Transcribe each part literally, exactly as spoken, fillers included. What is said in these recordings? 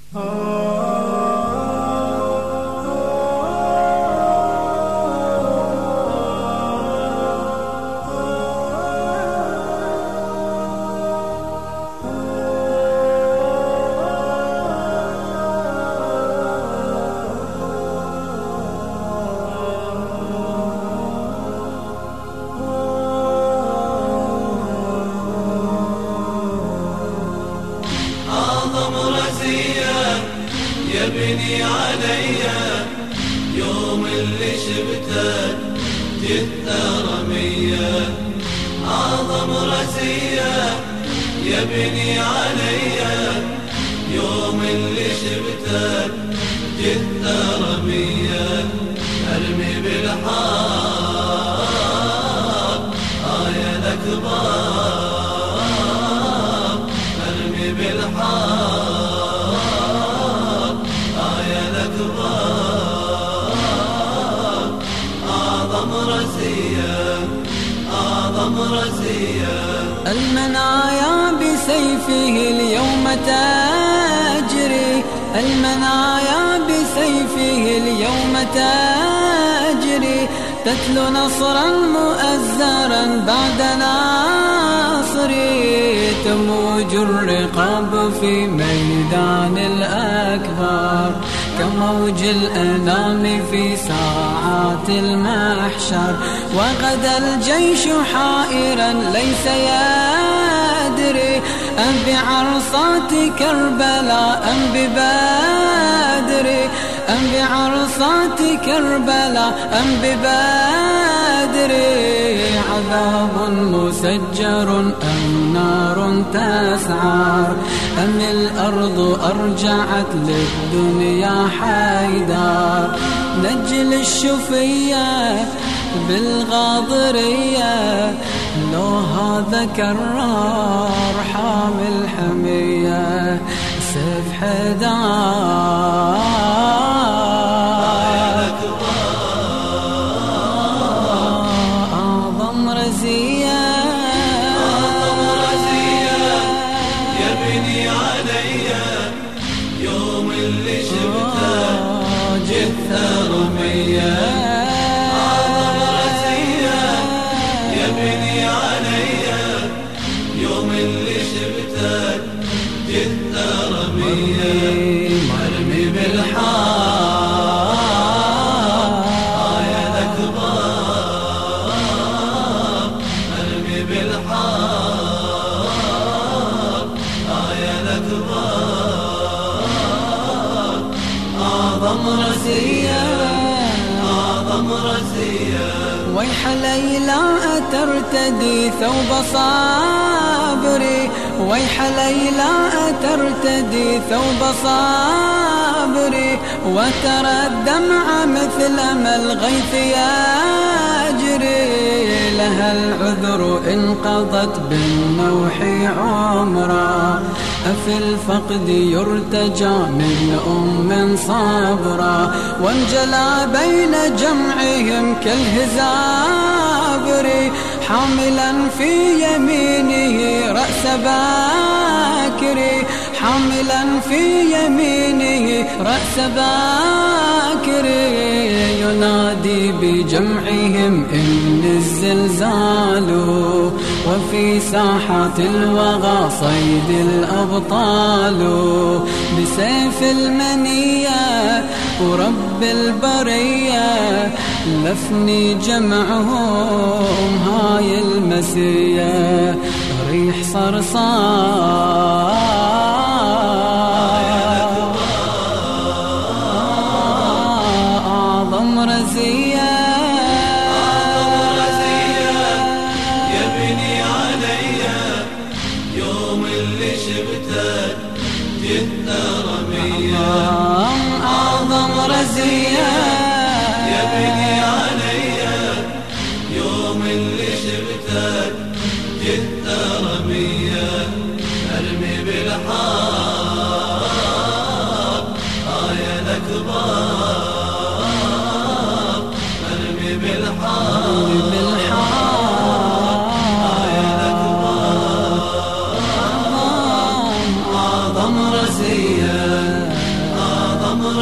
يبني عليا يوم اللي شبتك جثة رمية، أعظم رزية يبني عليا يوم اللي شبتك جثة رمية، أرمي بالحار آية الأكبار، أرمي بالحار أعظم رزية أعظم رزية. المنايا بسيفه اليوم تجري، المنايا بسيفه اليوم تجري، تتلو نصرا مؤزرا بعد ناصري، تموج الرقاب في ميدان الأكبر كموج الأنام في ساعات المحشر، وغدا الجيش حائرا ليس يدري أم بعرصات كربلاء أم ببدر، أم بعرصات كربلاء أم ببدر، عذاب مسجر أم نار تسعر، أم الأرض أرجعت للدنيا حيدر، نجل الشفية بالغاضرية، لو هذا كرار حامل حمية سيف حدار، أعظم رزية أعظم رزية يبني عليا يوم اللي شبته جثة رمية، أعظم رزية يبني عليا يوم اللي شبته جثة رمية، أرمي بالحار آية الأكبار، أرمي بالحار آية الأكبار، أعظم رزية أعظم رزية. ويح ليلى أترتدي ثوب صبري، ويح ليلى أترتدي ثوب صبري، وترى الدمع مثل ما الغيث يجري، لها العذر إن قضت بالنوح عمرا، أفي الفقد يرتجى من أم صبرا، وانجلى بين جمعهم كالهزابر، حاملا في يمينه رأس باكر، حاملا في يمينه رأس باكر، ينادي بجمعهم إن الزلزال، وفي ساحات الوغى صيد الأبطال، بسيف المنية ورب البرية، لفني جمعهم هاي المسية ريح صرصار، أعظم رزية أعظم رزية يبني عليا يوم اللي شبتك جثة رمية، أعظم رزية يبني عليا يوم اللي شبتك جثة رمية، أرمي بالحار آية الأكبار، أرمي بالحار آية الأكبار، أعظم رزية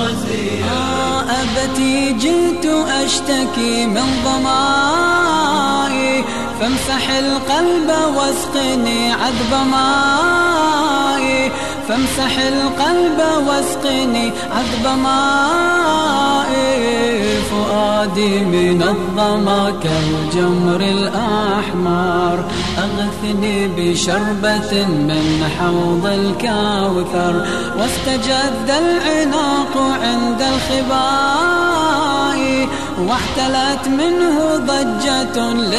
رزية. أبتي جئت أشتكي من ظمائي، فامسح القلب واسقني عذب مائي، فامسح القلب واسقني عذب مائي. فؤادي من الظما كالجمر الأحمر، أغثني بشربة من حوض الكوثر. واستجد العناق عند الخباء، واعتلت منه ضجة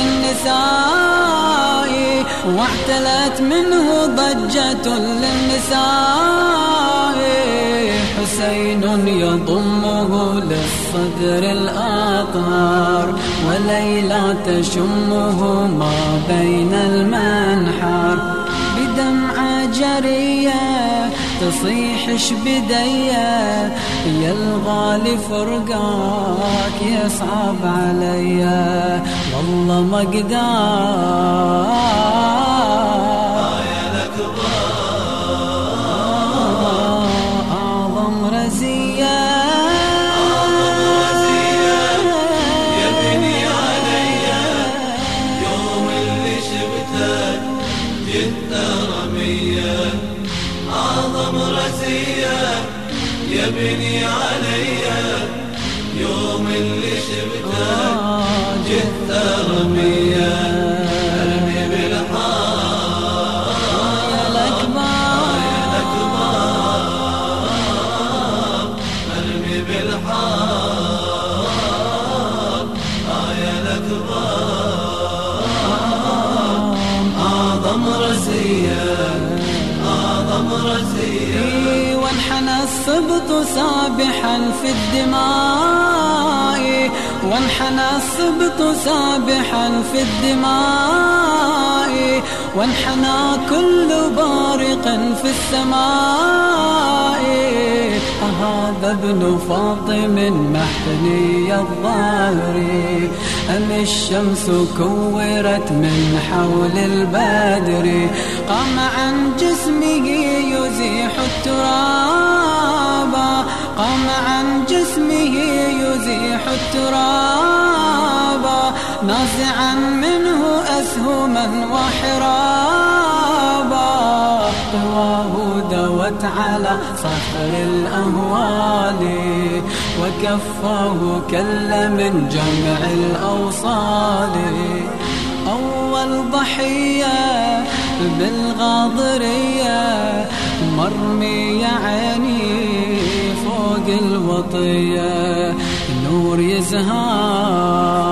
للنساء، واعتلت منه ضجة للنساء. حسين يضمه للصدر الأطهر، وليلى تشمه ما بين المنحر. بدمعة جرية تصيح شبدية، يا الغالي فرقاك يصعب عليا، والله ما اقدر. أعظم رزية يبني عليا يوم اللي شفتك جئت رمية. أعظم رزية يبني عليا يوم اللي شفتك جئت رمية. ارمي بالحار يا الأكبر، يا الأكبر، ارمي بالحار يا الأكبر. أعظم رزية، أعظم رزية. وانحنى السبط سابحا في الدماء، وانحنى السبط سابحا في الدماء. وانحنى كل بارق في السماء. أهذا ابن فاطم محني الظهر، أم الشمس كورت من حول البدر. قام عن جسمه يزيح التراب، قام عن جسمه يزيح التراب. نازعا منه أسهما وحرابا. قواه دوت على صخر الأهوال، وكفاه كل من جمع الأوصال. أول ضحية بالغاضرية، مرمي يا عيني فوق الوطية. نور يزهار